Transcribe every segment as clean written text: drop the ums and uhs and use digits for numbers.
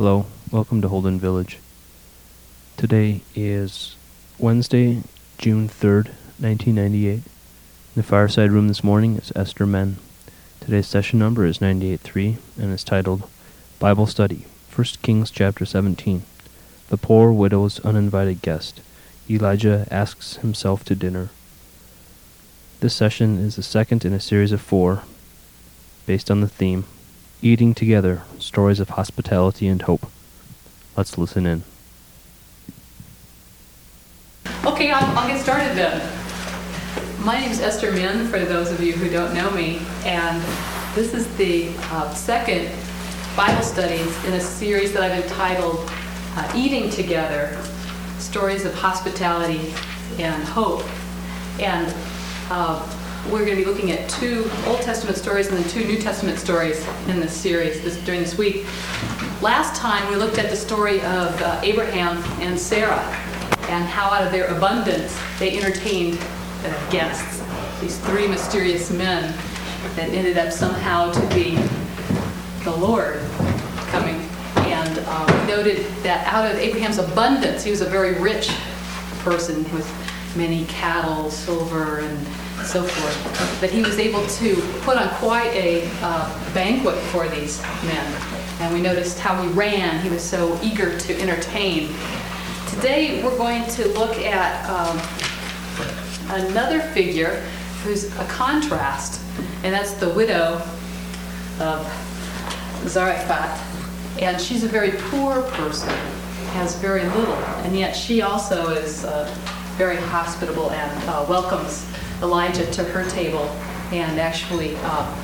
Hello, welcome to Holden Village. Today is Wednesday, June 3rd, 1998. In the fireside room this morning is Esther Men. Today's session number is 98.3 and is titled Bible Study, 1 Kings chapter 17. The Poor Widow's Uninvited Guest. Elijah asks himself to dinner. This session is the second in a series of 4, based on the theme, Eating Together, Stories of Hospitality and Hope. Let's listen in. Okay, I'll get started then. My name is Esther Min, for those of you who don't know me, and this is the second Bible studies in a series that I've entitled Eating Together, Stories of Hospitality and Hope. And we're going to be looking at 2 Old Testament stories and then 2 New Testament stories in this series during this week. Last time we looked at the story of Abraham and Sarah and how out of their abundance they entertained guests, these 3 mysterious men that ended up somehow to be the Lord coming. And we noted that out of Abraham's abundance, he was a very rich person with many cattle, silver, and so forth, that he was able to put on quite a banquet for these men. And we noticed how he ran. He was so eager to entertain. Today we're going to look at another figure who's a contrast, and that's the widow of Zarephath. And she's a very poor person, has very little, and yet she also is very hospitable and welcomes Elijah to her table and actually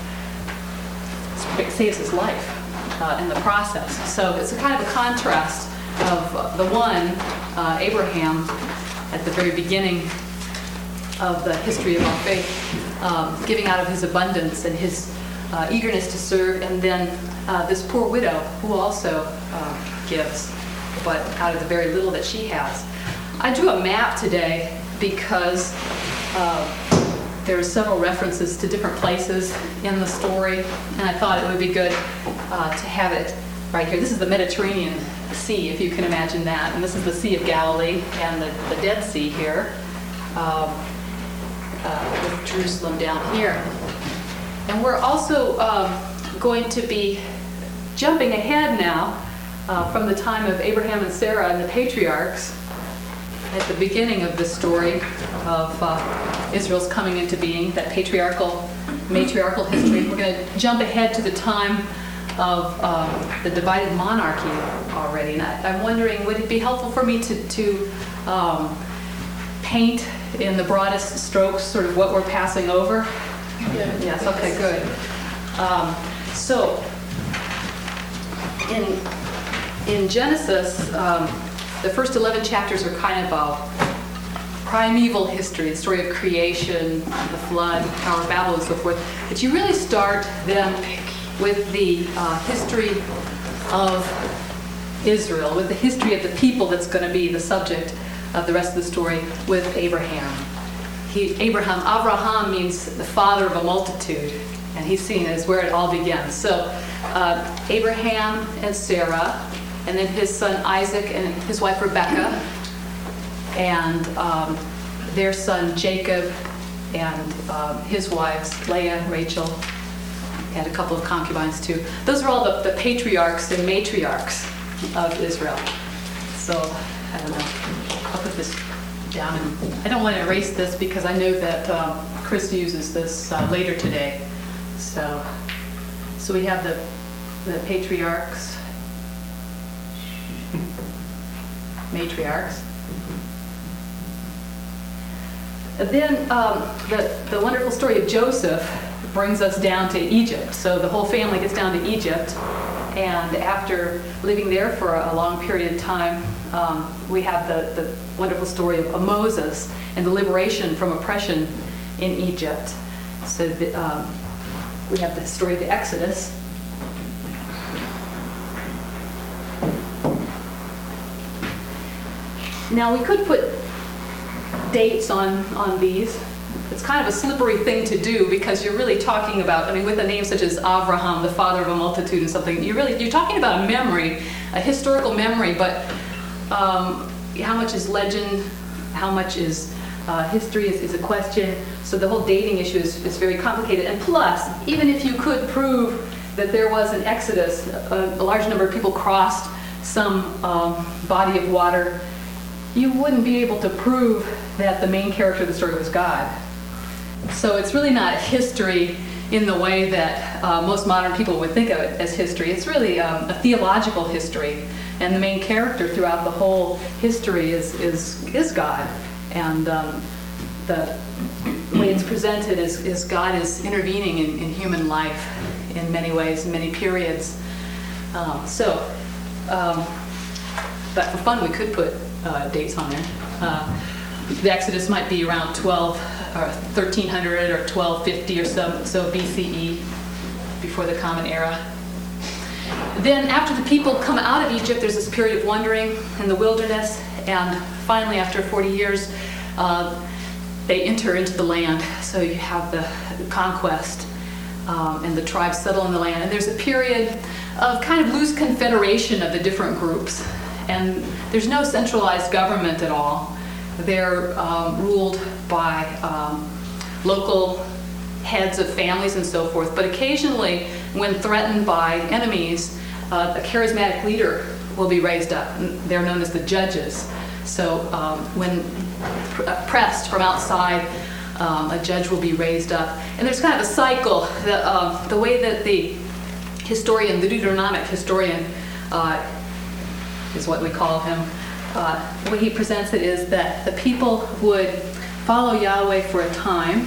saves his life in the process. So it's a kind of a contrast of the one, Abraham, at the very beginning of the history of our faith, giving out of his abundance and his eagerness to serve, and then this poor widow who also gives, but out of the very little that she has. I drew a map today because there are several references to different places in the story, and I thought it would be good to have it right here. This is the Mediterranean Sea, if you can imagine that, and this is the Sea of Galilee and the Dead Sea here, with Jerusalem down here. And we're also going to be jumping ahead now from the time of Abraham and Sarah and the patriarchs at the beginning of the story of Israel's coming into being, that matriarchal history. We're going to jump ahead to the time of the divided monarchy already. And I'm wondering, would it be helpful for me to paint in the broadest strokes sort of what we're passing over? Yeah. Yes, okay, good. So, in Genesis, the first 11 chapters are kind of a primeval history, the story of creation, the flood, the Tower of Babel, and so forth. But you really start then with the history of Israel, with the history of the people that's going to be the subject of the rest of the story with Abraham. Avraham means the father of a multitude, and he's seen as where it all begins. So Abraham and Sarah, and then his son Isaac and his wife Rebekah, and their son Jacob, and his wives Leah, Rachel, and a couple of concubines too. Those are all the patriarchs and matriarchs of Israel. So, I don't know, I'll put this down. And I don't want to erase this because I know that Chris uses this later today. So we have the patriarchs, matriarchs. Then the wonderful story of Joseph brings us down to Egypt. So the whole family gets down to Egypt, and after living there for a long period of time, we have the wonderful story of Moses and the liberation from oppression in Egypt. So we have the story of the Exodus. Now we could put dates on these. it's kind of a slippery thing to do because you're really talking about, I mean, with a name such as Avraham, the father of a multitude and something, you're talking about a memory, a historical memory, but how much is legend, how much is history is a question. So the whole dating issue is very complicated. And plus, even if you could prove that there was an exodus, a large number of people crossed some body of water, you wouldn't be able to prove that the main character of the story was God. So it's really not history in the way that most modern people would think of it as history. It's really a theological history, and the main character throughout the whole history is God. And the way it's presented is God is intervening in human life in many ways, in many periods. But for fun, we could put dates on there. The Exodus might be around 1300 or 1250 or so BCE, before the Common Era. Then after the people come out of Egypt, there's this period of wandering in the wilderness, and finally after 40 years, they enter into the land. So you have the conquest, and the tribes settle in the land. And there's a period of kind of loose confederation of the different groups. And there's no centralized government at all. They're ruled by local heads of families and so forth. But occasionally, when threatened by enemies, a charismatic leader will be raised up. They're known as the judges. So when pressed from outside, a judge will be raised up. And there's kind of a cycle. The way that the historian, the Deuteronomic historian, is what we call him, the way he presents it is that the people would follow Yahweh for a time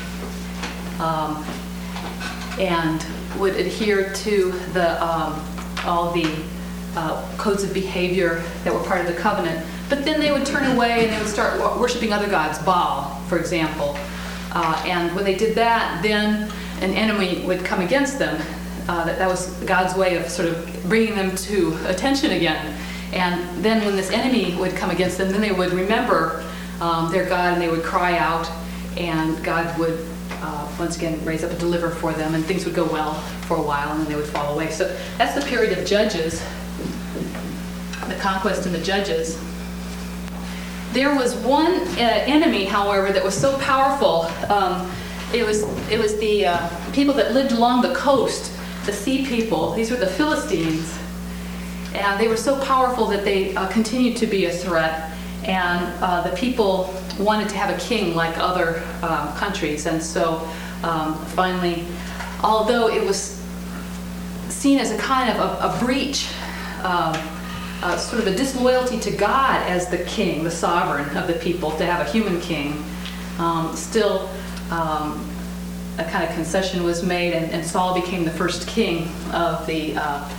and would adhere to all the codes of behavior that were part of the covenant. But then they would turn away and they would start worshiping other gods, Baal, for example. And when they did that, then an enemy would come against them. That was God's way of sort of bringing them to attention again. And then when this enemy would come against them, then they would remember their God and they would cry out, and God would once again raise up a deliverer for them, and things would go well for a while, and then they would fall away. So that's the period of Judges, the conquest and the Judges. There was one enemy, however, that was so powerful. It was the people that lived along the coast, the sea people. These were the Philistines. And they were so powerful that they continued to be a threat. And the people wanted to have a king like other countries. And so finally, although it was seen as a kind of a breach, sort of a disloyalty to God as the king, the sovereign of the people, to have a human king, still a kind of concession was made, and Saul became the first king of the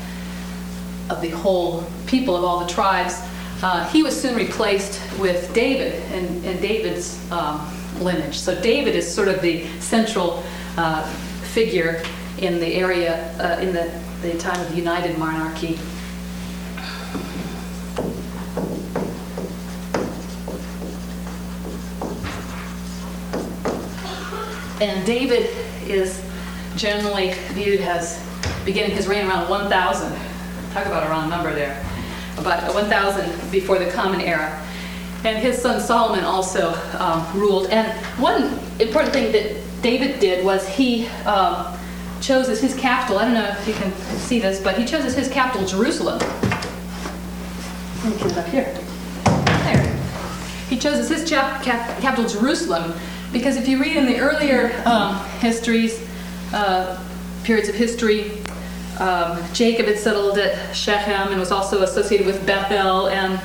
whole people, of all the tribes. He was soon replaced with David and David's lineage. So David is sort of the central figure in the area, in the time of the United Monarchy. And David is generally viewed as beginning his reign around 1000. Talk about a wrong number there. About 1000 before the Common Era. And his son Solomon also ruled. And one important thing that David did was he chose as his capital, I don't know if you can see this, but he chose as his capital Jerusalem. Let me get it up here. There. He chose as his capital Jerusalem because if you read in the earlier histories, periods of history, Jacob had settled at Shechem and was also associated with Bethel, and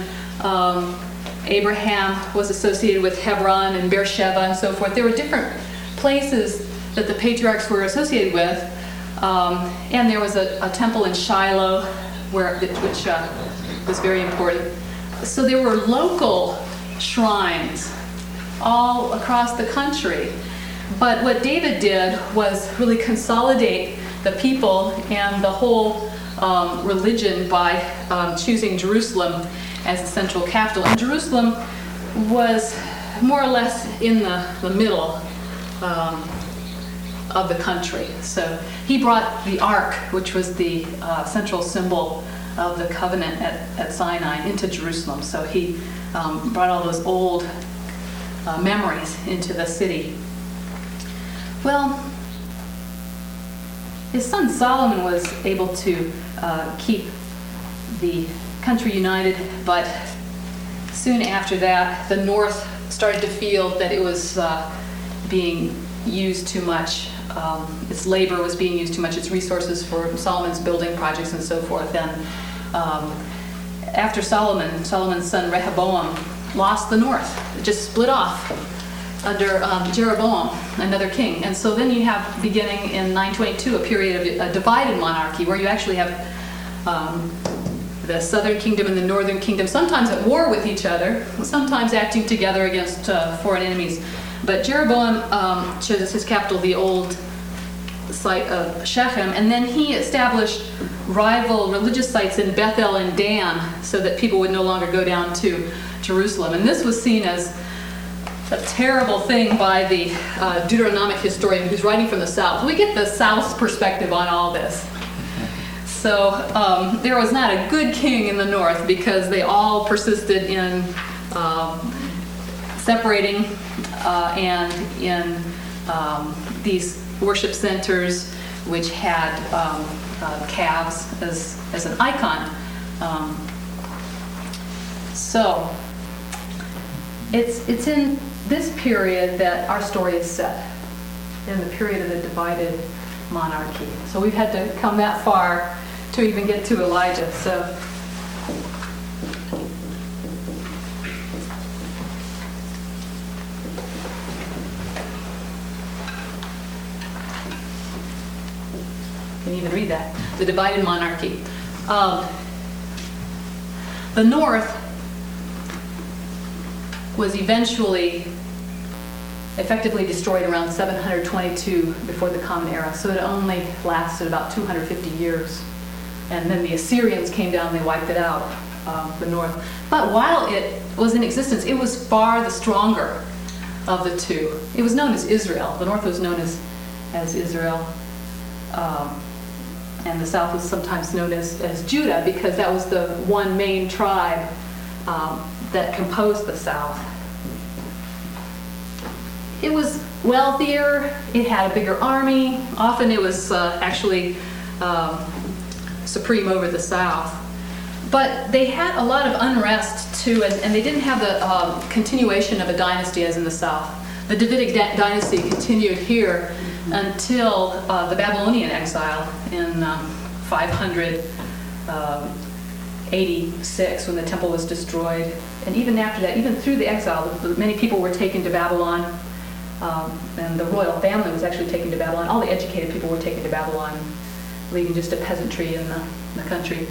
Abraham was associated with Hebron and Beersheba and so forth. There were different places that the patriarchs were associated with, and there was a temple in Shiloh, which was very important. So there were local shrines all across the country. But what David did was really consolidate the people and the whole religion by choosing Jerusalem as the central capital. And Jerusalem was more or less in the middle of the country. So he brought the Ark, which was the central symbol of the covenant at Sinai, into Jerusalem. So he brought all those old memories into the city. Well, his son Solomon was able to keep the country united, but soon after that, the north started to feel that it was being used too much. Its labor was being used too much, its resources for Solomon's building projects and so forth. And after Solomon's son Rehoboam lost the north. It just split off under Jeroboam, another king. And so then you have, beginning in 922, a period of a divided monarchy where you actually have the southern kingdom and the northern kingdom, sometimes at war with each other, sometimes acting together against foreign enemies. But Jeroboam chose his capital, the old site of Shechem, and then he established rival religious sites in Bethel and Dan so that people would no longer go down to Jerusalem. And this was seen as a terrible thing by the Deuteronomic historian who's writing from the south. We get the south's perspective on all this. So there was not a good king in the north because they all persisted in separating and in these worship centers which had calves as an icon. So it's in this period that our story is set, in the period of the divided monarchy. So we've had to come that far to even get to Elijah. So you can even read that. The divided monarchy. The north was eventually effectively destroyed around 722 before the Common Era. So it only lasted about 250 years. And then the Assyrians came down and they wiped it out, the north. But while it was in existence, it was far the stronger of the two. It was known as Israel. The north was known as Israel. And the south was sometimes known as Judah because that was the one main tribe that composed the south. It was wealthier, it had a bigger army. Often it was actually supreme over the south. But they had a lot of unrest too, and they didn't have the continuation of a dynasty as in the south. The Davidic dynasty continued here until the Babylonian exile in 586 when the temple was destroyed. And even after that, even through the exile, many people were taken to Babylon. And the royal family was actually taken to Babylon. All the educated people were taken to Babylon, leaving just a peasantry in the country.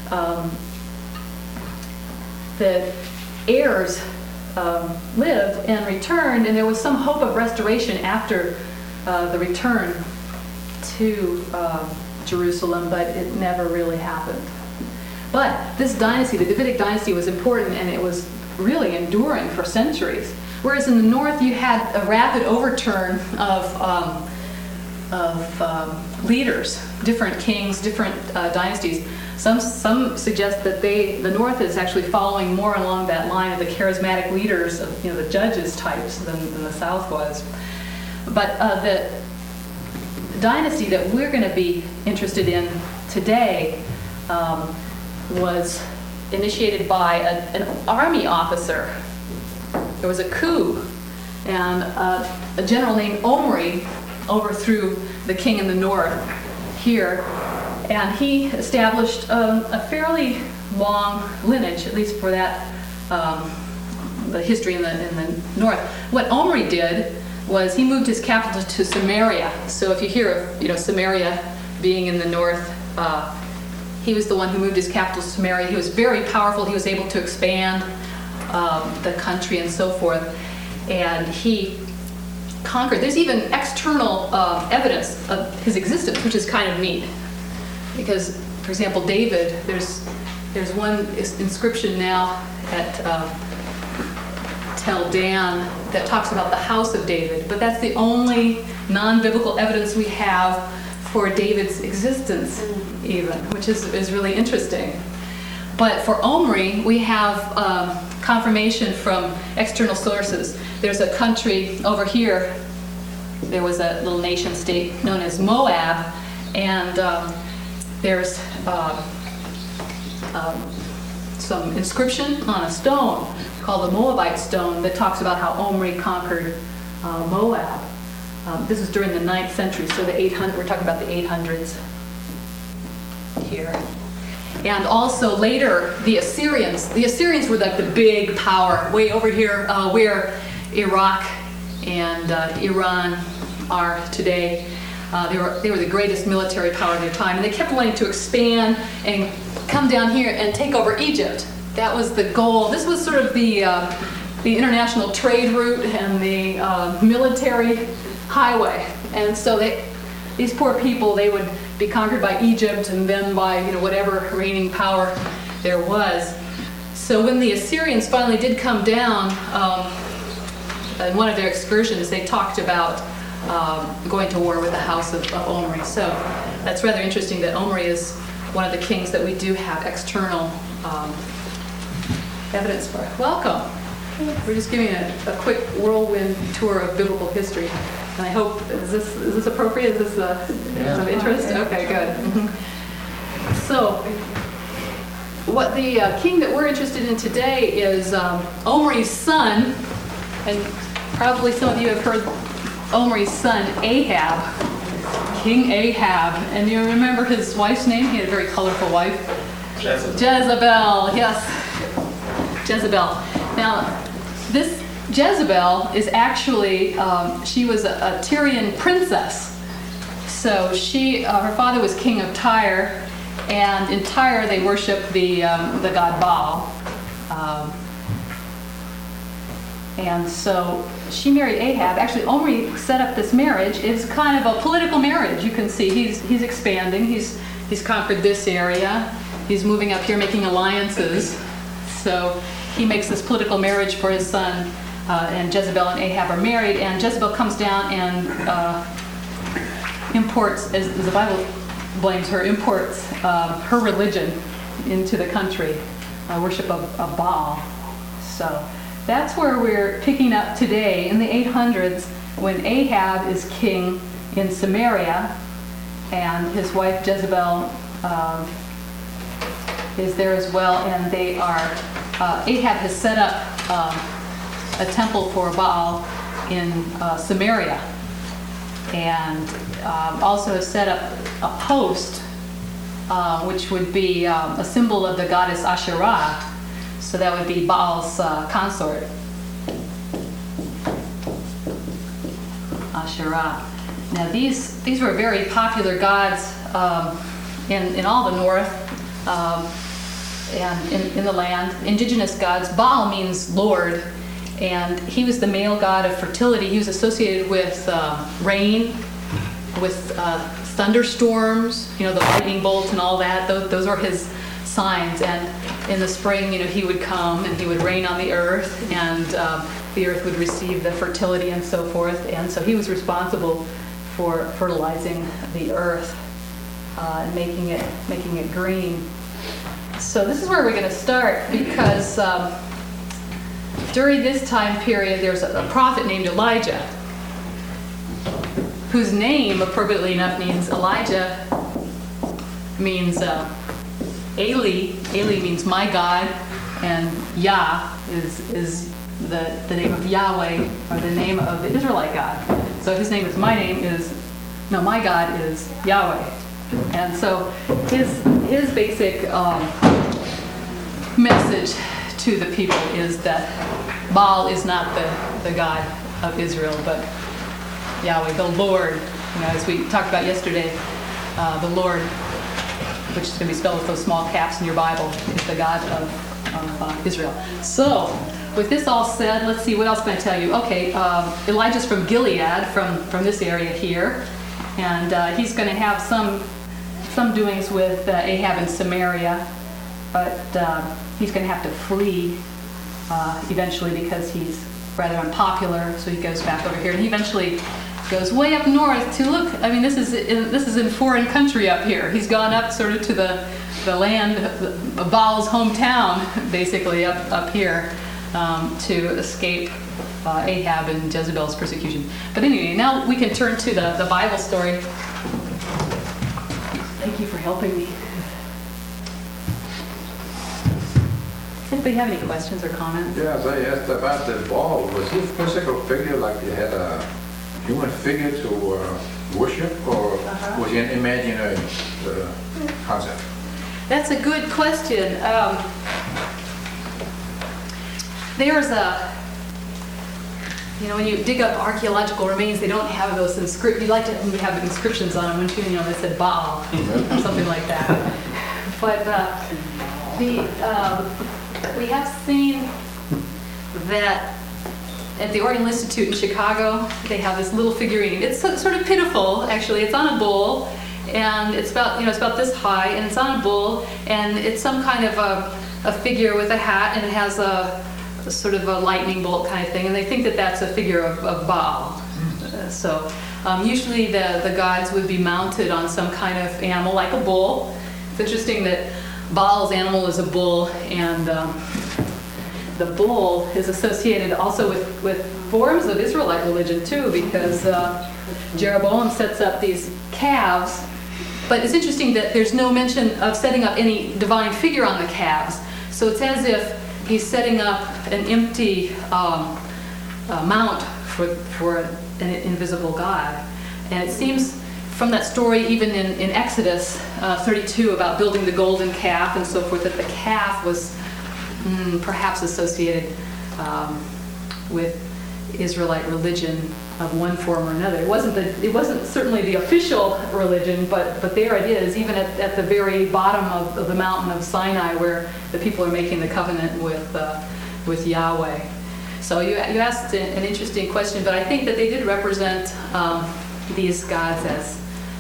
The heirs lived and returned, and there was some hope of restoration after the return to Jerusalem, but it never really happened. But this dynasty, the Davidic dynasty, was important, and it was really enduring for centuries. Whereas in the north, you had a rapid overturn of leaders, different kings, different dynasties. Some suggest that the north is actually following more along that line of the charismatic leaders, of, the judges types than the south was. But the dynasty that we're going to be interested in today was initiated by an army officer. There was a coup, and a general named Omri overthrew the king in the north here, and he established a fairly long lineage, at least for that, the history in the north. What Omri did was he moved his capital to Samaria. So if you hear of Samaria being in the north, he was the one who moved his capital to Samaria. He was very powerful. He was able to expand the country and so forth, and he conquered. There's even external evidence of his existence, which is kind of neat, because, for example, David, there's one inscription now at Tel Dan that talks about the house of David, but that's the only non-biblical evidence we have for David's existence even, which is really interesting. But for Omri, we have confirmation from external sources. There's a country over here, there was a little nation state known as Moab, and there's some inscription on a stone called the Moabite stone that talks about how Omri conquered Moab. This was during the 9th century, so the 800, we're talking about the 800s here. And also later, the Assyrians were like the big power way over here where Iraq and Iran are today. They were the greatest military power of their time, and they kept wanting to expand and come down here and take over Egypt. That was the goal. This was sort of the international trade route and the military highway. And so these poor people, they would be conquered by Egypt and then by whatever reigning power there was. So when the Assyrians finally did come down, in one of their excursions, they talked about going to war with the house of Omri. So that's rather interesting that Omri is one of the kings that we do have external evidence for. Welcome. We're just giving a quick whirlwind tour of biblical history. And I hope, is this appropriate? Is this of interest? Okay, good. Mm-hmm. So, what the king that we're interested in today is Omri's son, and probably some of you have heard Omri's son, Ahab, King Ahab. And you remember his wife's name? He had a very colorful wife. Jezebel, yes. Jezebel. Now, this Jezebel is actually, she was a Tyrian princess. So her father was king of Tyre, and in Tyre they worship the god Baal. And so she married Ahab. Actually, Omri set up this marriage. It's kind of a political marriage. You can see he's expanding. He's conquered this area. He's moving up here, making alliances. So he makes this political marriage for his son, and Jezebel and Ahab are married. And Jezebel comes down and imports, as the Bible blames her, imports her religion into the country, worship of Baal. So that's where we're picking up today in the 800s, when Ahab is king in Samaria, and his wife Jezebel is there as well, and they are. Ahab has set up a temple for Baal in Samaria, and also has set up a post, which would be a symbol of the goddess Asherah. So that would be Baal's consort, Asherah. Now these were very popular gods in all the north and in the land. Indigenous gods. Baal means Lord, and he was the male god of fertility. He was associated with rain, with thunderstorms, the lightning bolts and all that. Those are his signs. And in the spring, he would come and he would rain on the earth, and the earth would receive the fertility and so forth. And so he was responsible for fertilizing the earth and making it green. So this is where we're going to start, because during this time period, there's a prophet named Elijah, whose name, appropriately enough, means Elijah means Eli. Eli means my God, and Yah is the name of Yahweh, or the name of the Israelite God. So his name is my God is Yahweh. And so his basic message to the people is that Baal is not the God of Israel, but Yahweh, the Lord. As we talked about yesterday, the Lord, which is going to be spelled with those small caps in your Bible, is the God of Israel. So, with this all said, let's see, what else can I tell you? Okay, Elijah's from Gilead, from this area here, and he's going to have some doings with Ahab in Samaria, but he's going to have to flee eventually because he's rather unpopular, so he goes back over here. And he eventually goes way up north to look. I mean, this is in foreign country up here. He's gone up sort of to the land, Baal's hometown, basically up here, to escape Ahab and Jezebel's persecution. But anyway, now we can turn to the Bible story. Thank you for helping me. Does anybody have any questions or comments? Yes, I asked about the Baal. Was he a physical figure, like he had a human figure to worship, or was he an imaginary concept? That's a good question. There's when you dig up archaeological remains, they don't have those inscriptions. You like to have inscriptions on them, wouldn't you? That said Baal or something like that. But we have seen that at the Oriental Institute in Chicago, they have this little figurine. It's sort of pitiful, actually. It's on a bull, and it's about this high, and it's on a bull, and it's some kind of a figure with a hat, and it has a sort of a lightning bolt kind of thing, and they think that that's a figure of Baal. So usually the gods would be mounted on some kind of animal, like a bull. It's interesting that Baal's animal is a bull, and the bull is associated also with forms of Israelite religion too, because Jeroboam sets up these calves, but it's interesting that there's no mention of setting up any divine figure on the calves. So it's as if he's setting up an empty mount for an invisible God. And it seems from that story, even in Exodus 32, about building the golden calf and so forth, that the calf was perhaps associated with Israelite religion of one form or another. It wasn't certainly the official religion, but their idea is even at the very bottom of the mountain of Sinai, where the people are making the covenant with Yahweh. So you asked an interesting question, but I think that they did represent these gods as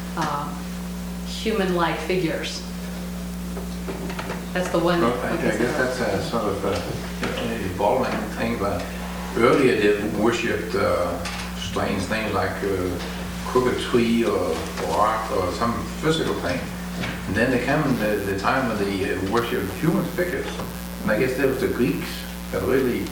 human-like figures. That's the one. Well, I guess that's a sort of an evolving thing. But earlier they worshipped strange things like crooked tree or rock or some physical thing. And then there came the time when they worshipped human figures. And I guess there was the Greeks that really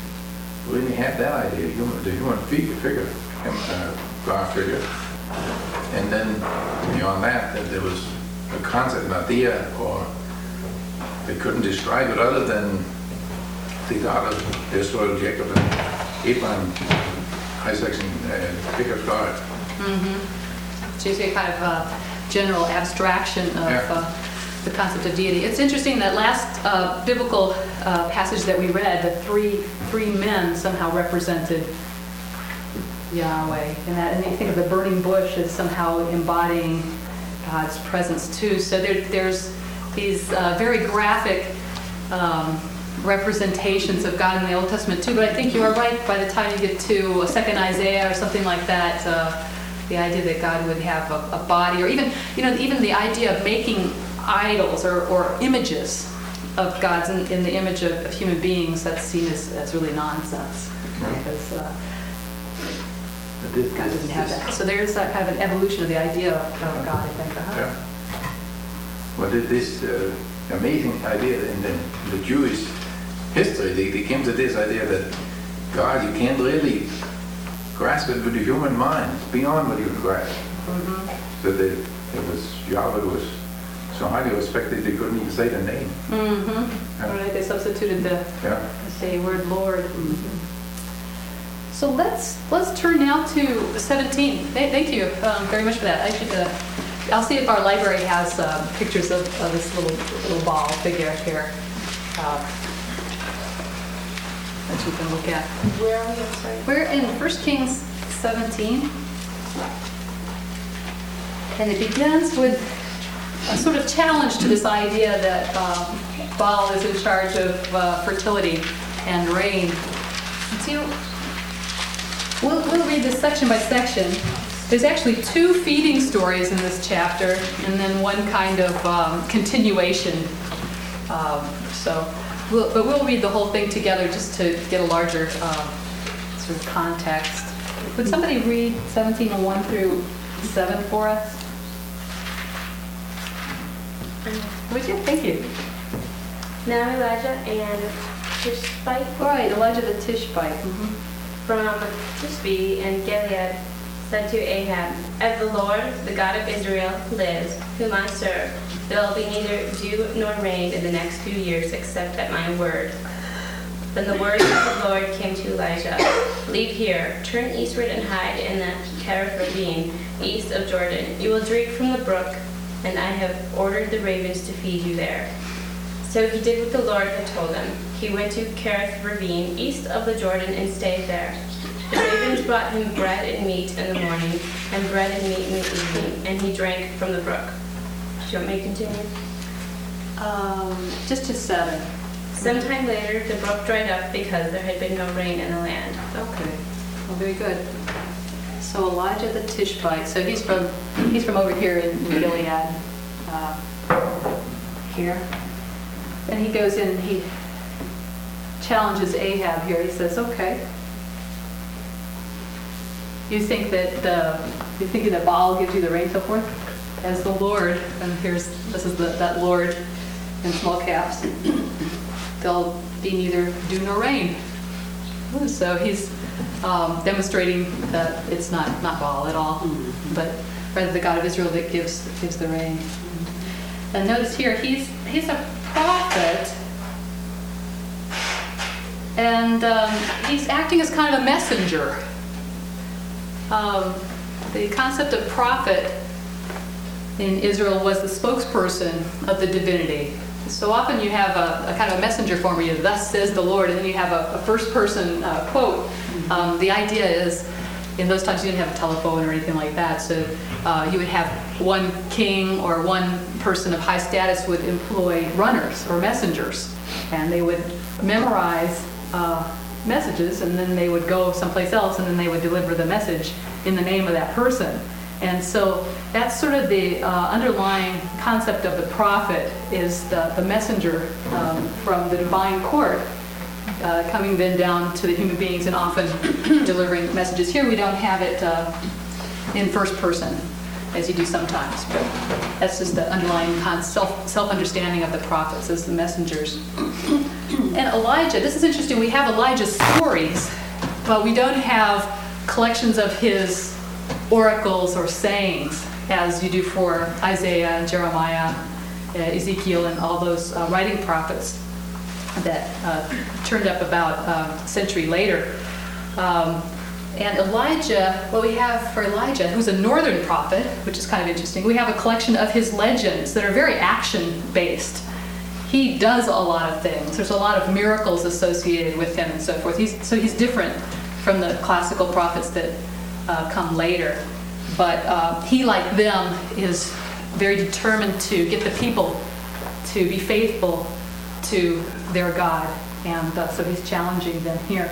had that idea, the human figure, God figure. And then beyond that there was a concept, an idea, or they couldn't describe it other than the God of Israel, Jacob, and Abraham, Isaac, and Jacob's God. Mm-hmm. So you see a kind of general abstraction of the concept of deity. It's interesting that last biblical passage that we read, the three men somehow represented Yahweh, and you think of the burning bush as somehow embodying God's presence too. So there's these very graphic representations of God in the Old Testament too. But I think you are right. By the time you get to a second Isaiah or something like that, the idea that God would have a body, or even the idea of making idols or images of gods in the image of human beings, that's seen as really nonsense, because God didn't have that. So there's that kind of an evolution of the idea of God, I think. Yeah. Well, this amazing idea in the Jewish history, they came to this idea that God, you can't really grasp it with the human mind. It's beyond what you can grasp. Mm-hmm. So Yahweh was so highly respected they couldn't even say the name. Mm-hmm. Yeah. Right, they substituted the word Lord. Mm-hmm. So let's turn now to 17. Thank you very much for that. I'll see if our library has pictures of this little ball figure here that you can look at. Where are we? Sorry. We're in 1 Kings 17, and it begins with a sort of challenge to this idea that Baal is in charge of fertility and rain. And so we'll read this section by section. There's actually 2 feeding stories in this chapter, and then one kind of continuation. So But we'll read the whole thing together just to get a larger sort of context. Would somebody read 17:1 through 7 for us? Would you? Thank you. Now Elijah and Tishbite All right, Elijah the Tishbite. from Tishbe and Gilead said to Ahab, "As the Lord, the God of Israel, lives, whom I serve, there will be neither dew nor rain in the next 2 years except at my word." Then the word of the Lord came to Elijah, "Leave here, turn eastward and hide in the Kerith ravine, east of Jordan. You will drink from the brook, and I have ordered the ravens to feed you there." So he did what the Lord had told him. He went to Kerith ravine, east of the Jordan, and stayed there. The ravens brought him bread and meat in the morning, and bread and meat in the evening, and he drank from the brook. Do you want me to continue? Just to 7. Sometime later, the brook dried up because there had been no rain in the land. Okay. Well, very good. So Elijah the Tishbite. So he's from over here in Gilead. Here. And he goes in and he challenges Ahab here. He says, "Okay. You think that you're thinking that Baal gives you the rain, so forth? As the Lord," and this is that Lord in small caps. "There'll be neither dew nor rain." So he's demonstrating that it's not Baal at all, but rather the God of Israel that gives the rain. And notice here, he's a prophet, and he's acting as kind of a messenger. The concept of prophet in Israel was the spokesperson of the divinity. So often you have a kind of a messenger form where you, "Thus says the Lord," and then you have a first person quote. The idea is, in those times you didn't have a telephone or anything like that, so you would have one king or one person of high status would employ runners or messengers, and they would memorize messages, and then they would go someplace else, and then they would deliver the message in the name of that person. And so that's sort of the underlying concept of the prophet, is the messenger from the divine court coming then down to the human beings and often delivering messages. Here we don't have it in first person, as you do sometimes, but that's just the underlying self-understanding of the prophets as the messengers. And Elijah, this is interesting, we have Elijah's stories, but we don't have collections of his oracles or sayings as you do for Isaiah, Jeremiah, Ezekiel, and all those writing prophets that turned up about a century later. And Elijah, what we have for Elijah, who's a northern prophet, which is kind of interesting, we have a collection of his legends that are very action-based. He does a lot of things. There's a lot of miracles associated with him and so forth. He's different from the classical prophets that come later. But he, like them, is very determined to get the people to be faithful to their God. And so he's challenging them here.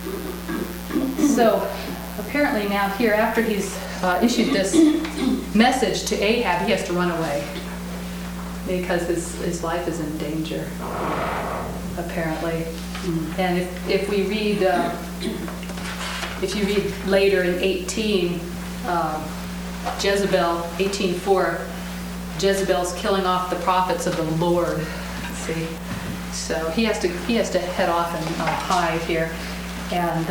So apparently now here, after he's issued this message to Ahab, he has to run away because his life is in danger, apparently. And if we read, if you read later in 18, Jezebel, 18:4, Jezebel's killing off the prophets of the Lord. See, so he has to head off and hide here, and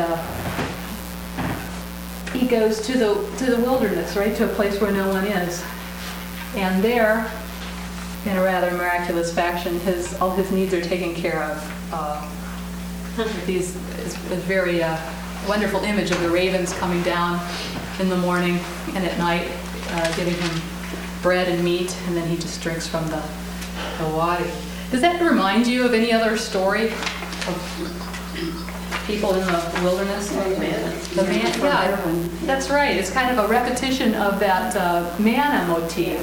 he goes to the wilderness, right, to a place where no one is, and there, in a rather miraculous fashion, all his needs are taken care of. It's a very wonderful image of the ravens coming down in the morning and at night, giving him bread and meat, and then he just drinks from the wadi. Does that remind you of any other story of people in the wilderness? The man, yeah, that's right. It's kind of a repetition of that manna motif.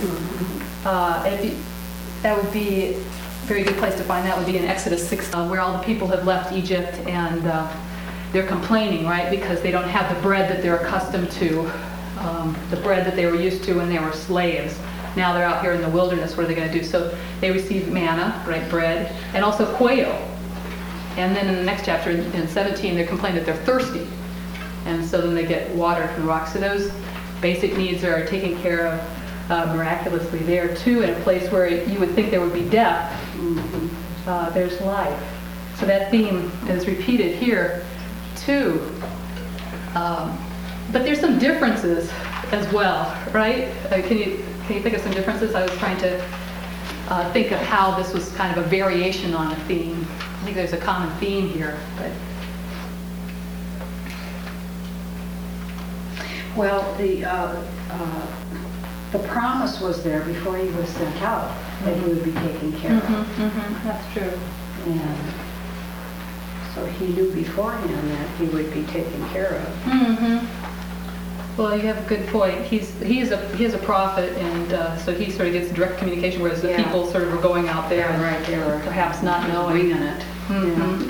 That would be a very good place to find that would be in Exodus 6, where all the people have left Egypt and they're complaining, right, because they don't have the bread that they're accustomed to, the bread that they were used to when they were slaves. Now they're out here in the wilderness. What are they going to do? So they receive manna, right, bread, and also quail. And then in the next chapter, in 17, they complain that they're thirsty. And so then they get water from the rock. So those basic needs are taken care of miraculously there, too, in a place where you would think there would be death. There's life. So that theme is repeated here, too. But there's some differences as well, right? Can you think of some differences? I was trying to think of how this was kind of a variation on a theme. I think there's a common theme here, but Well, the promise was there before he was sent out that he would be taken care of. That's true. And so he knew beforehand that he would be taken care of. Well, you have a good point. He's a prophet, and so he sort of gets direct communication, whereas the Yeah. people sort of were going out there and Right, they were perhaps not knowing. winging it. Mhm.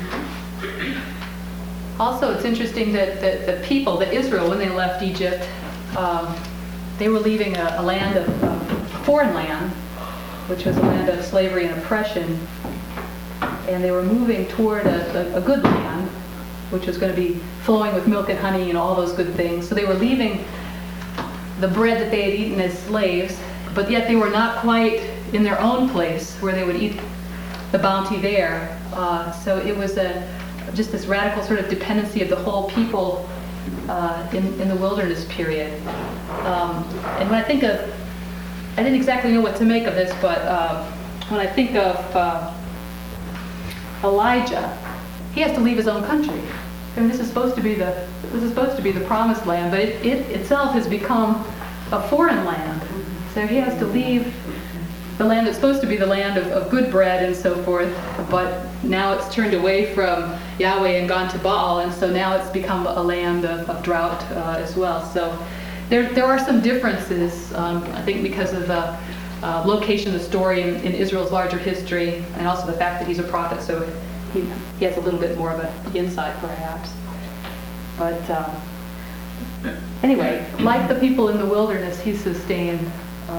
Also, it's interesting that the people, that Israel, when they left Egypt, they were leaving a land a foreign land, which was a land of slavery and oppression, and they were moving toward a good land, which was going to be flowing with milk and honey and all those good things. So they were leaving the bread that they had eaten as slaves, but yet they were not quite in their own place where they would eat the bounty there. So it was just this radical sort of dependency of the whole people in the wilderness period. And when I think of, I didn't exactly know what to make of this, but when I think of Elijah, he has to leave his own country. I mean, this is supposed to be the promised land, but it itself has become a foreign land. So he has to leave the land that's supposed to be the land of good bread and so forth, but now it's turned away from Yahweh and gone to Baal, and so now it's become a land of drought as well. So there are some differences, I think, because of the location of the story in Israel's larger history, and also the fact that he's a prophet, so he has a little bit more of an insight, perhaps. But anyway, like the people in the wilderness, he's sustained.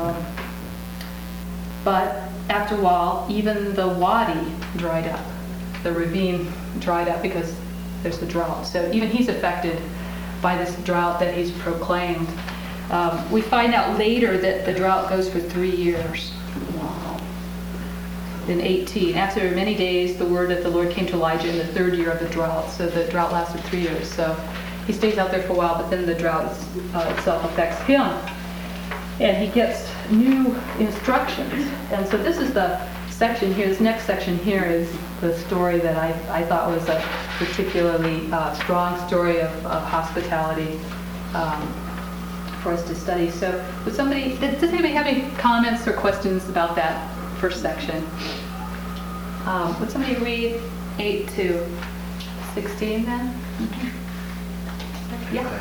But after a while, even the wadi dried up. The ravine dried up because there's the drought. So even he's affected by this drought that he's proclaimed. We find out later that the drought goes for 3 years. In 18, after many days, the word of the Lord came to Elijah in the 3rd year of the drought. So the drought lasted 3 years. So he stays out there for a while, but then the drought itself affects him. And he gets new instructions. And so this is the section here. This next section here is the story that I thought was a particularly strong story of hospitality for us to study. So does anybody have any comments or questions about that first section? Would somebody read 8 to 16 then? Yeah.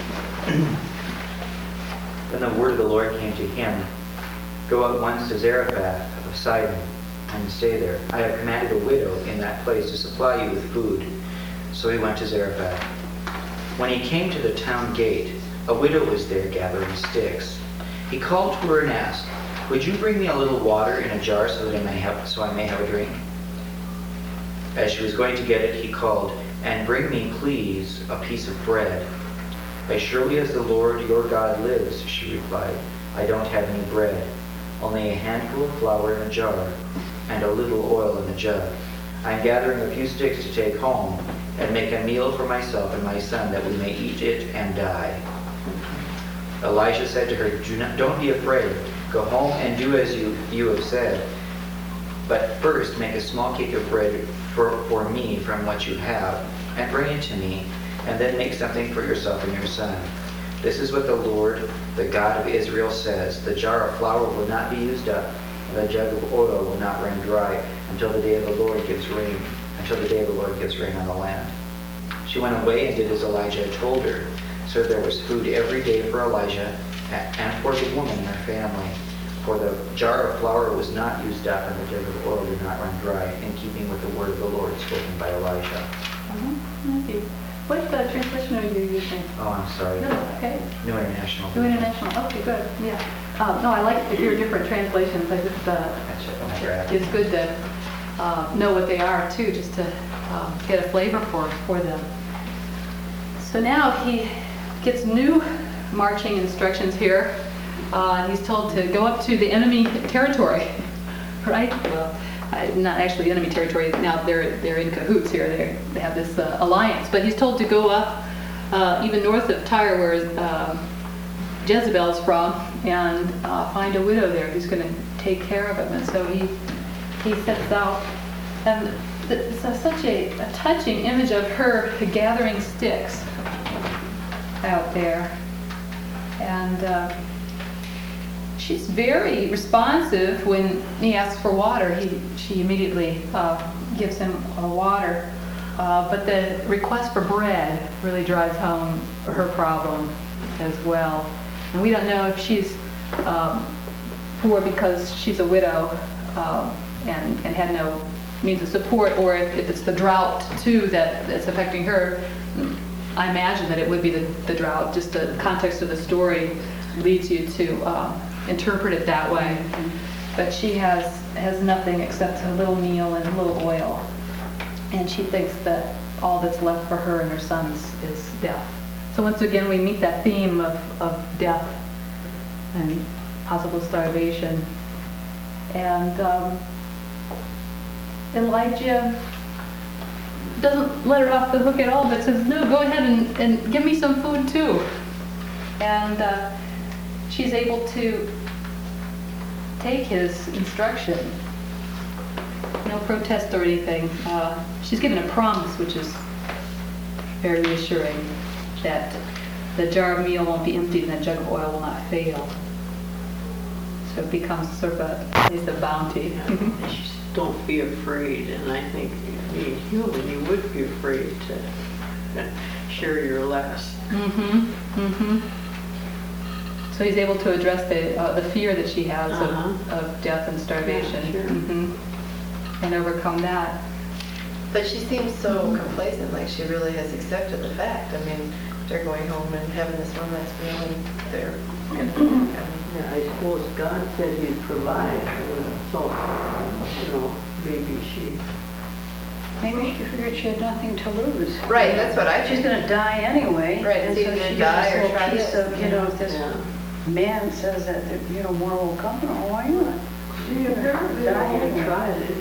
Then the word of the Lord came to him, "Go at once to Zarephath of Sidon and stay there. I have commanded a widow in that place to supply you with food." So he went to Zarephath. When he came to the town gate, a widow was there gathering sticks. He called to her and asked, "Would you bring me a little water in a jar so that I may have a drink?" As she was going to get it, he called, "And bring me, please, a piece of bread." "As surely as the Lord your God lives," she replied, "I don't have any bread, only a handful of flour in a jar and a little oil in a jug. I'm gathering a few sticks to take home and make a meal for myself and my son that we may eat it and die." Elisha said to her, "Don't be afraid. Go home and do as you have said. But first make a small cake of bread for me from what you have, and bring it to me, and then make something for yourself and your son. This is what the Lord, the God of Israel says, the jar of flour will not be used up, and the jug of oil will not run dry until the day of the Lord gives rain, on the land." She went away and did as Elijah had told her. So there was food every day for Elijah and for the woman and her family. For the jar of flour was not used up, and the jug of oil did not run dry, in keeping with the word of the Lord spoken by Elijah. Thank you. What translation are you using? Oh, I'm sorry. No, okay. New International. New International. Okay, good. Yeah. No, I like to hear different translations. I just That's it. it's good to know what they are too, just to get a flavor for them. So now he gets new marching instructions here. He's told to go up to the enemy territory, right? Well, not actually enemy territory. Now they're in cahoots here. They have this alliance. But he's told to go up even north of Tyre, where Jezebel's from, and find a widow there who's going to take care of him. And so he sets out. And it's such a touching image of her gathering sticks out there. And she's very responsive when he asks for water. She immediately gives him water. But the request for bread really drives home her problem as well. And we don't know if she's poor because she's a widow and had no means of support, or if it's the drought too that's affecting her. I imagine that it would be the drought. Just the context of the story leads you to interpret it that way. But she has nothing except a little meal and a little oil. And she thinks that all that's left for her and her sons is death. So once again, we meet that theme of death and possible starvation. And Elijah doesn't let her off the hook at all, but says, no, go ahead and give me some food too. And she's able to take his instruction. No protest or anything. She's given a promise, which is very reassuring, that the jar of meal won't be emptied and the jug of oil will not fail. So it becomes sort of a bounty. Don't be afraid, and I think being human, you would be afraid to share your last. So he's able to address the fear that she has of death and starvation. Yeah, sure. And overcome that. But she seems so complacent, like she really has accepted the fact. I mean, they're going home and having this one last meal, and they're Yeah, I suppose God said He'd provide, so, maybe she... Maybe she figured she had nothing to lose. Right, that's what I She's think. going to die anyway. Right, and so so you're gonna she die gets or this try little piece this. of, if this man says that, more will come, why not? She apparently Die tried it.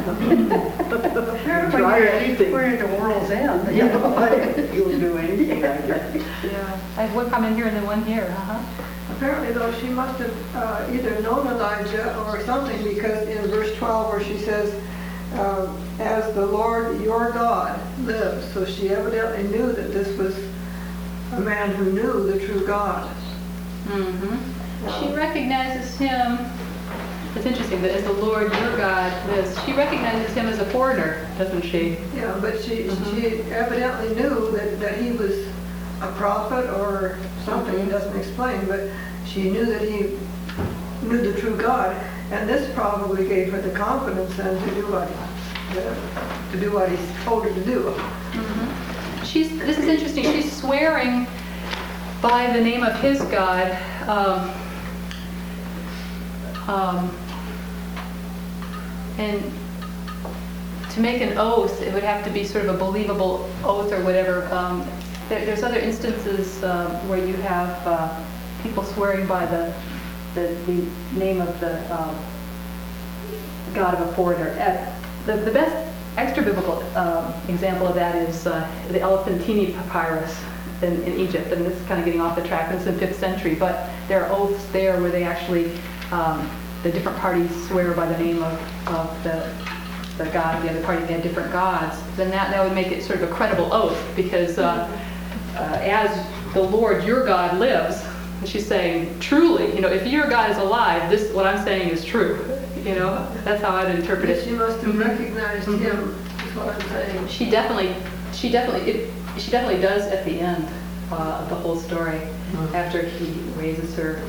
We're at the world's end. You'll do anything, I guess. Yeah. I have one comment here and then one here. Apparently, though, she must have either known Elijah or something, because in verse 12 where she says, as the Lord your God lives. So she evidently knew that this was a man who knew the true God. She recognizes him. It's interesting that as the Lord your God lives, she recognizes him as a foreigner, doesn't she? Yeah, but she evidently knew that he was a prophet or something. He doesn't explain, but she knew that he knew the true God, and this probably gave her the confidence then to do what he told her to do. This is interesting. She's swearing by the name of his God. And to make an oath, it would have to be sort of a believable oath or whatever. There's other instances where you have people swearing by the name of the God of a foreigner. The best extra-biblical example of that is the Elephantine Papyrus in Egypt, and this is kind of getting off the track. This is in 5th century, but there are oaths there where they actually, the different parties swear by the name of the god of the other party. They have different gods. Then that would make it sort of a credible oath, because as the Lord your God lives, she's saying, truly, if your God is alive, this what I'm saying is true. That's how I'd interpret it. She must have recognized him, is what I'm saying. She definitely does at the end of the whole story, after he raises her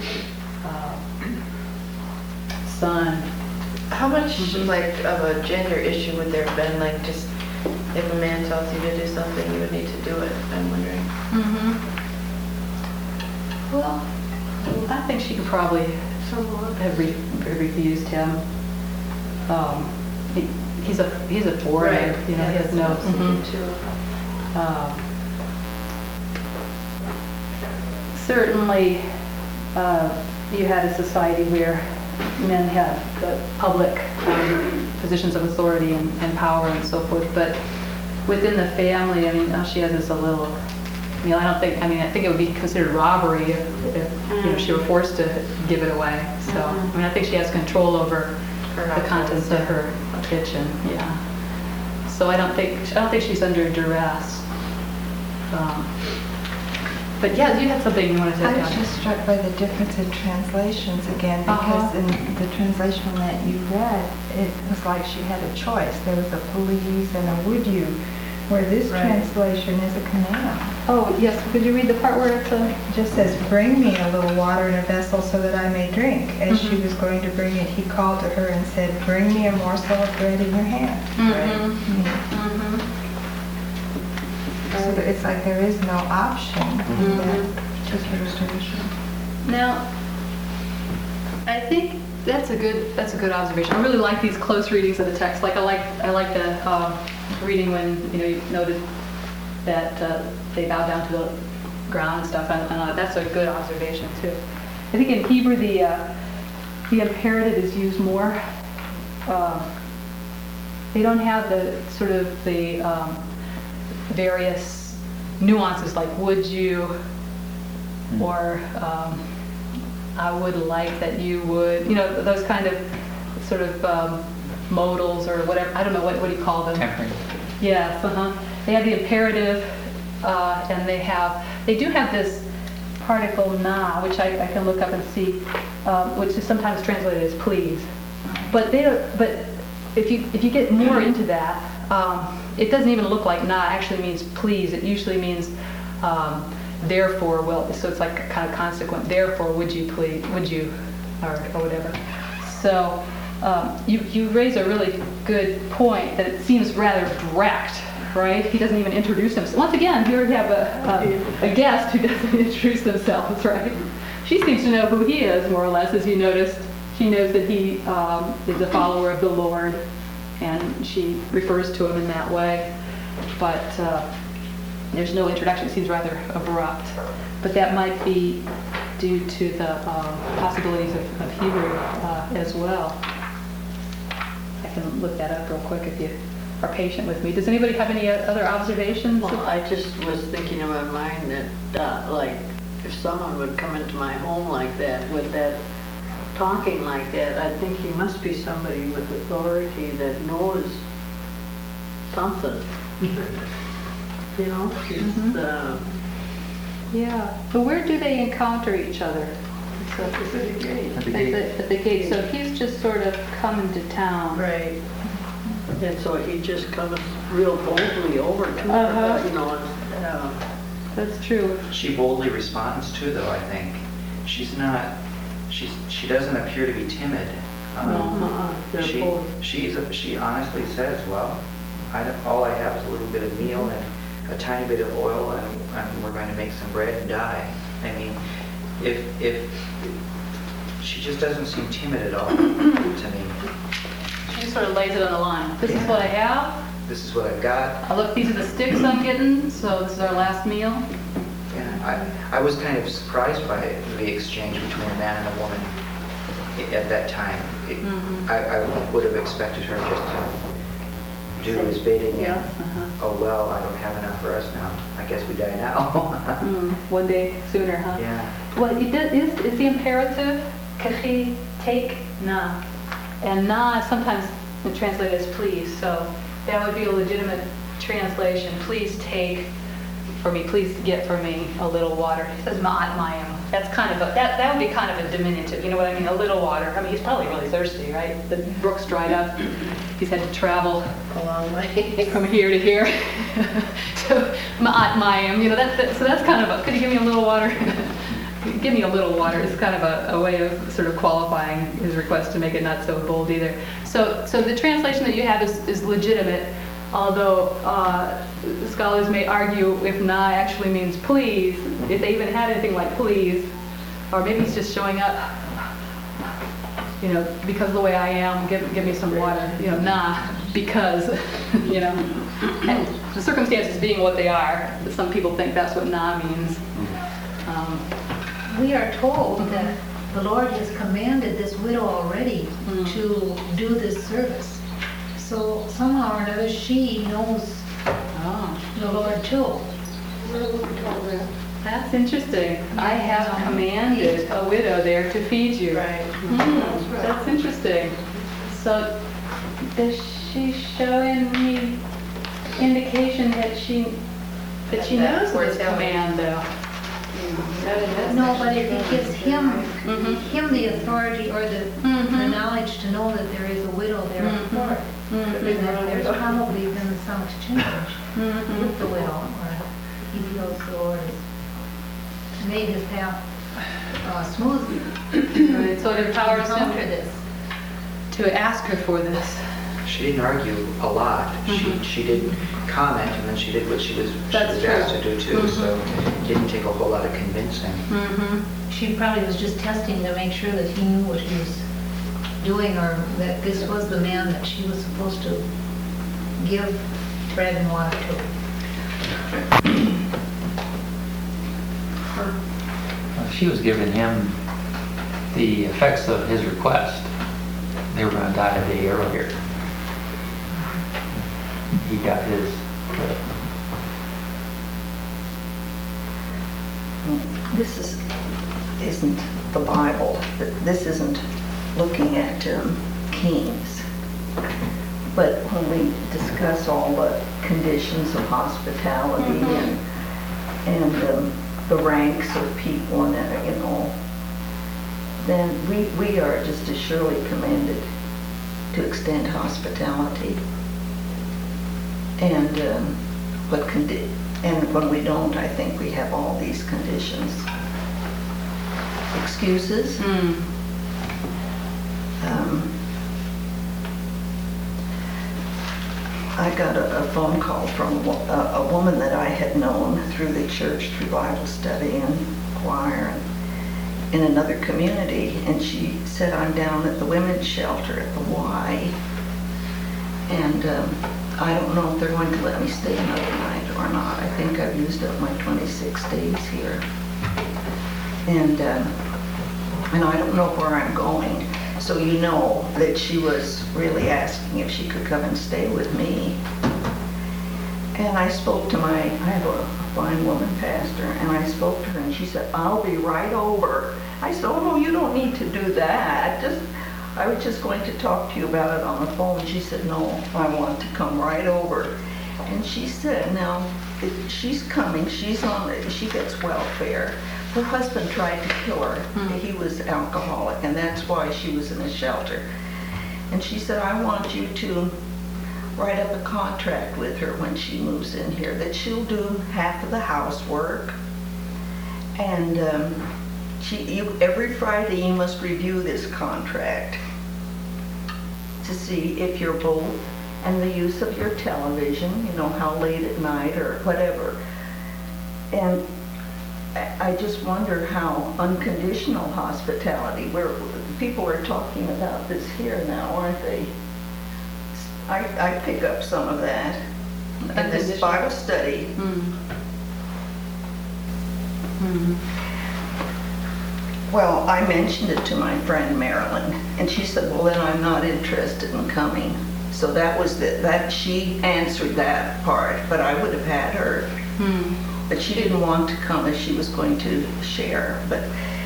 son. How much like of a gender issue would there have been? Like, just if a man tells you to do something, you would need to do it. I'm wondering. Well, I think she could probably have refused him. he's a foreigner, you know, he has no. Certainly, you had a society where men had the public Positions of authority and power and so forth, but within the family, I mean, she has this a little, I think it would be considered robbery if she were forced to give it away. So, I think she has control over the contents of her kitchen, yeah. So I don't think she's under duress. But yeah, you had something you wanted to I tell was me. just struck by the difference in translations again, because in the translation that you read, it was like she had a choice. There was a please and a would you, where this translation is a command. Oh, yes, could you read the part where It just says, bring me a little water in a vessel so that I may drink. As she was going to bring it, he called to her and said, bring me a morsel of bread in your hand. So that it's like there is no option in that particular situation. Now, I think that's a good observation. I really like these close readings of the text. Like I like the reading when you noted that they bow down to the ground and stuff. And that's a good observation too. I think in Hebrew the imperative is used more. They don't have the sort of the various nuances like would you or I would like that you would, those kind of sort of modals or whatever. I don't know, what do you call them? Temperate. Yes, They have the imperative and they do have this particle na, which I can look up and see, which is sometimes translated as please. But if you get more into that, it doesn't even look like na actually means please. It usually means therefore will. So it's like kind of consequent. Therefore, would you please? Would you, or whatever. So you raise a really good point that it seems rather direct, right? He doesn't even introduce himself. Once again, here we have a guest who doesn't introduce themselves, right? She seems to know who he is, more or less, as you noticed. She knows that he is a follower of the Lord, and she refers to him in that way. But there's no introduction. It seems rather abrupt. But that might be due to the possibilities of Hebrew as well. I can look that up real quick if you are patient with me. Does anybody have any other observations? Well, I just was thinking in my mind that, like, if someone would come into my home like that, with that talking like that, I think he must be somebody with authority that knows something. Yeah. But where do they encounter each other? So At the gate. At the gate. So he's just sort of coming to town. Right. And so he just comes real boldly over to her, That's true. She boldly responds too, though, I think. She doesn't appear to be timid. They're bold. She honestly says, well, all I have is a little bit of meal and a tiny bit of oil, and we're going to make some bread and die. I mean, if she just doesn't seem timid at all to me. She just sort of lays it on the line. This is what I have. This is what I've got. Look, these are the sticks I'm getting, so this is our last meal. Yeah, I was kind of surprised by the exchange between a man and a woman at that time. I would have expected her just to do his bidding and, oh well, I don't have enough for us now. I guess we die now. One day sooner, huh? Yeah. Well, is the imperative, kachi, take, na. And na is sometimes translated as please, so that would be a legitimate translation. Please take for me, please get for me a little water. He says ma'at mayim. That's kind of that would be kind of a diminutive, you know what I mean? A little water. I mean, he's probably really thirsty, right? The brook's dried up. He's had to travel A long way. from here to here. So ma'at mayim, so that's kind of could you give me a little water? Give me a little water. It's kind of a way of sort of qualifying his request to make it not so bold either. So the translation that you have is legitimate, although scholars may argue if na actually means please, if they even had anything like please, or maybe he's just showing up. because of the way I am, give me some water. Nah, because, and the circumstances being what they are, but some people think that's what nah means. We are told that the Lord has commanded this widow already to do this service. So somehow or another, she knows the Lord too. Where were we told that? That's interesting. I have commanded a widow there to feed you. Right. That's interesting. So does she show any indication that she knows this command though? No, but if it gives him the authority or the knowledge to know that there is a widow there for it, then there's probably been some exchange with the widow, or he feels the Lord has made his path smooth. Right, so it empowers him Counter this. to ask her for this. She didn't argue a lot. She did comment, and then she did what she was That's asked true. to do too. So it didn't take a whole lot of convincing. She probably was just testing to make sure that he knew what he was doing, or that this was the man that she was supposed to give bread and water to. She was giving him the effects of his request. They were going to die a day earlier. He got his. This isn't the Bible. This isn't looking at kings. But when we discuss all the conditions of hospitality and the ranks of people and then we are just as surely commanded to extend hospitality. And and when we don't, I think we have all these conditions. Excuses. I got a phone call from a woman that I had known through the church, through Bible study and choir, and in another community, and she said, I'm down at the women's shelter at the Y, and I don't know if they're going to let me stay another night or not. I think I've used up my 26 days here. And I don't know where I'm going. So you know that she was really asking if she could come and stay with me. And I spoke to I have a fine woman pastor, and I spoke to her, and she said, I'll be right over. I said, oh no, you don't need to do that. I was just going to talk to you about it on the phone. And she said, no, I want to come right over. And she said, now, she's coming, she gets welfare. Her husband tried to kill her. He was alcoholic, and that's why she was in a shelter. And she said, I want you to write up a contract with her when she moves in here, that she'll do half of the housework. And every Friday you must review this contract to see if you're both, and the use of your television, how late at night or whatever. And I just wonder how unconditional hospitality, where people are talking about this here now, aren't they? I pick up some of that in this Bible study. Well, I mentioned it to my friend Marilyn, and she said, well, then I'm not interested in coming. So that was that she answered that part, but I would have had her. But she didn't want to come as she was going to share. But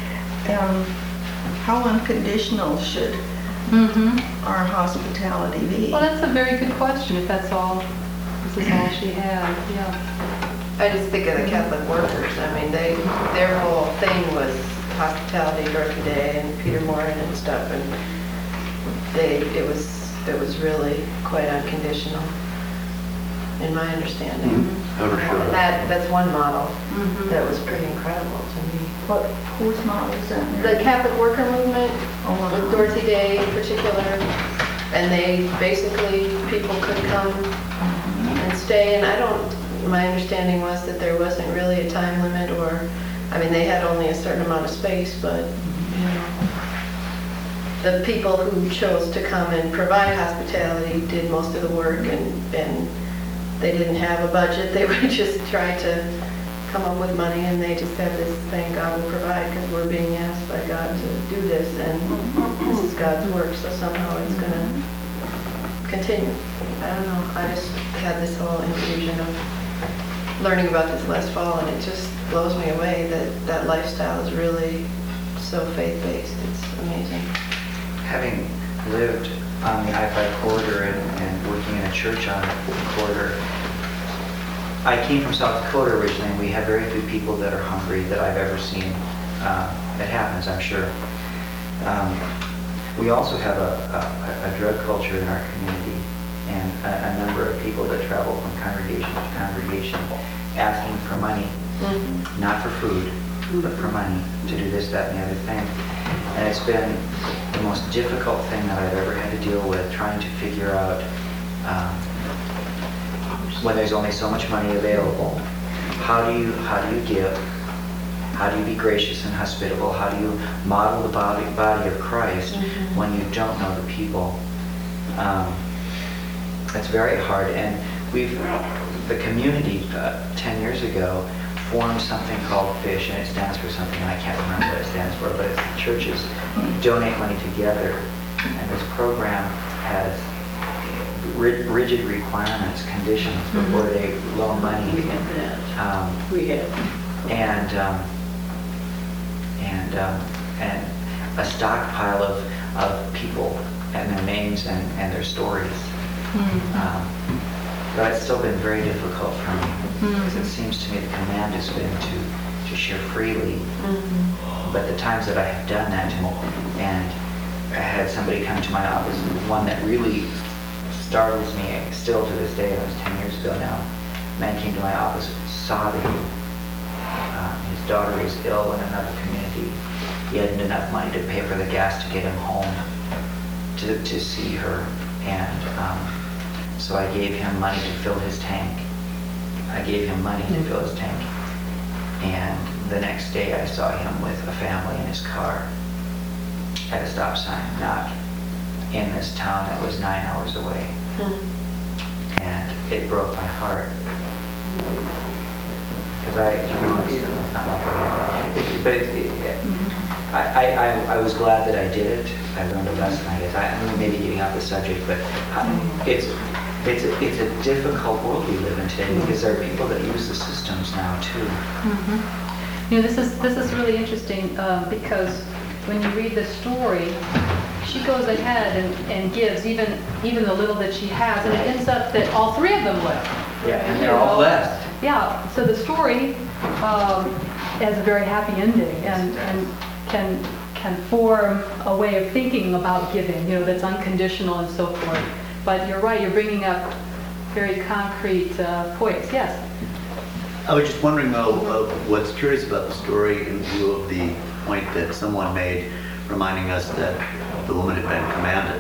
how unconditional should our hospitality be? Well, that's a very good question, if this is all she had, yeah. I just think of the Catholic workers. I mean, their whole thing was hospitality, Dorothy Day and Peter Morin and stuff, and it was really quite unconditional, in my understanding. That's one model that was pretty incredible to me. Whose model is that? The Catholic worker movement, with Dorothy Day in particular, and people could come and stay, and my understanding was that there wasn't really a time limit, they had only a certain amount of space, but, the people who chose to come and provide hospitality did most of the work, and they didn't have a budget. They would just try to come up with money, and they just had this thing, God will provide, because we're being asked by God to do this, and this is God's work, so somehow it's going to continue. I don't know, I just had this whole infusion of learning about this last fall, and it just blows me away that that lifestyle is really so faith-based. It's amazing. Having lived on the I-5 corridor and working in a church on the corridor, I came from South Dakota originally, and we have very few people that are hungry that I've ever seen. It happens, I'm sure. We also have a drug culture in our community, and a number of people that travel from congregation to congregation asking for money, not for food, but for money to do this, that, and the other thing. And it's been the most difficult thing that I've ever had to deal with, trying to figure out when there's only so much money available, how do you give? How do you be gracious and hospitable? How do you model the body of Christ when you don't know the people? That's very hard. And the community 10 years ago formed something called FISH, and it stands for something, and I can't remember what it stands for, but it's the churches donate money together. And this program has rigid requirements, conditions before they loan money. We have that. We have. And a stockpile of people and their names and their stories. But it's still been very difficult for me, because it seems to me the command has been to share freely. But the times that I have done that, and I had somebody come to my office, one that really startles me still to this day, that was 10 years ago now. A man came to my office sobbing. His daughter was ill in another community. He hadn't enough money to pay for the gas to get him home to see her. And so I gave him money to fill his tank. And the next day I saw him with a family in his car at a stop sign, not in this town that was 9 hours away. And it broke my heart. Because I was glad that I did it. I learned a lesson, I guess. I'm maybe getting off the subject, but it's a difficult world we live in today, because there are people that use the systems now too. You know, this is really interesting because when you read the story, she goes ahead and gives even the little that she has, and it ends up that all three of them live. Yeah, and they're all blessed. Yeah, so the story has a very happy ending, and can form a way of thinking about giving, you know, that's unconditional and so forth. But you're right, you're bringing up very concrete points. Yes? I was just wondering, though, what's curious about the story in view of the point that someone made, reminding us that the woman had been commanded.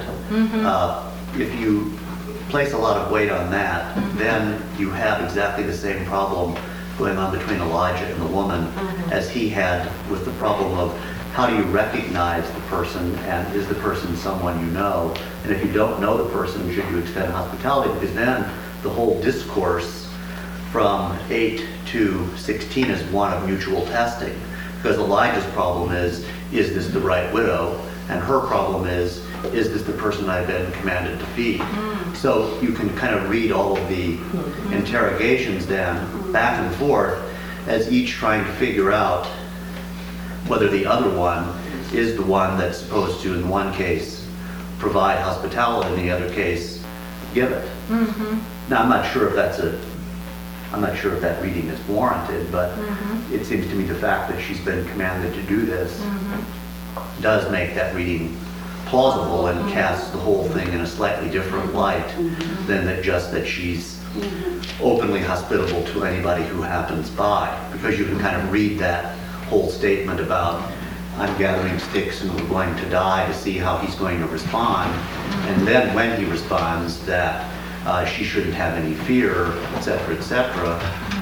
If you place a lot of weight on that, then you have exactly the same problem going on between Elijah and the woman as he had with the problem of how do you recognize the person, and is the person someone you know? And if you don't know the person, should you extend hospitality? Because then the whole discourse from 8 to 16 is one of mutual testing. Because Elijah's problem is this the right widow? And her problem is this the person I've been commanded to feed? So you can kind of read all of the interrogations then back and forth as each trying to figure out whether the other one is the one that's supposed to, in one case, provide hospitality, in the other case, give it. Now, I'm not sure if that reading is warranted, but it seems to me the fact that she's been commanded to do this does make that reading plausible and casts the whole thing in a slightly different light than that she's openly hospitable to anybody who happens by, because you can kind of read that whole statement about I'm gathering sticks and we're going to die to see how he's going to respond, and then when he responds that she shouldn't have any fear, etc., etc.,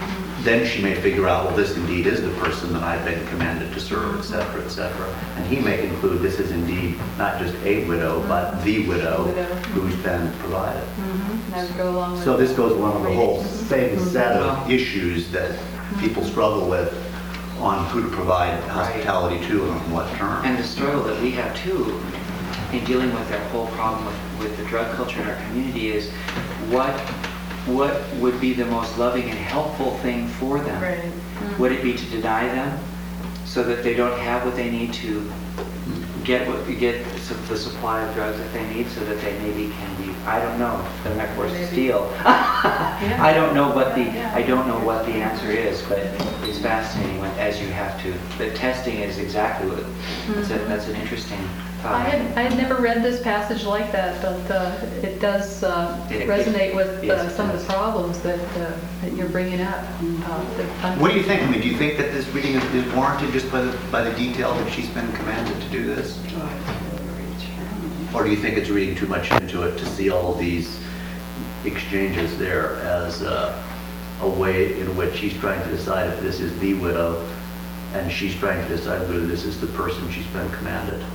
then she may figure out, well, this indeed is the person that I've been commanded to serve, et cetera, et cetera. And he may conclude this is indeed not just a widow, but the widow who's been provided. That would go along with. So this goes along with the whole same set of issues that people struggle with on who to provide hospitality to and on what terms. And the struggle that we have too in dealing with that whole problem with the drug culture in our community is what would be the most loving and helpful thing for them? Right. Would it be to deny them so that they don't have what they need to get the supply of drugs that they need, so that they maybe can be, I don't know, they're not forced to steal. I don't know what the answer is, but it's fascinating as you have to. The testing is exactly what, that's an interesting thought. I had never read this passage like that, but it does resonate with some of the problems that you're bringing up. What do you think? I mean, do you think that this reading is warranted just by the detail that she's been commanded to do this? Or do you think it's reading too much into it to see all of these exchanges there as a way in which she's trying to decide if this is the widow, and she's trying to decide whether this is the person she's been commanded?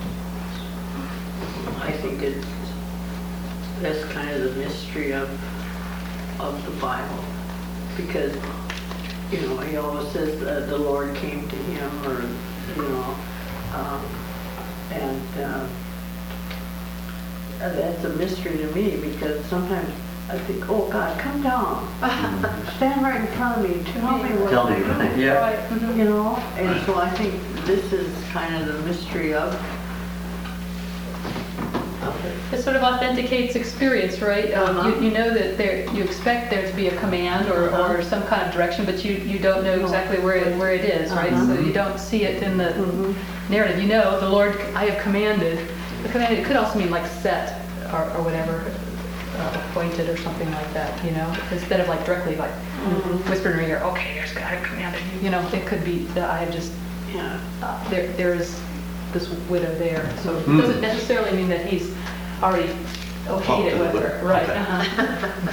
I think that's kind of the mystery of the Bible, because, you know, he always says the Lord came to him, or, you know, that's a mystery to me, because sometimes I think, oh God, come down, stand right in front of me, tell me what Tell me, to do. right? Yeah. You know, and so I think this is kind of the mystery of it. It sort of authenticates experience, right? You know that you expect there to be a command or some kind of direction, but you don't know exactly where it is, right? So you don't see it in the narrative. You know, the Lord, I have commanded. The command, it could also mean like set or whatever, appointed or something like that, you know, instead of like directly like whispering in your ear, okay, there's God, I've commanded you. You know, it could be that I have just, there is this widow there. So it doesn't necessarily mean that he's already okayed it with her. Right. Okay.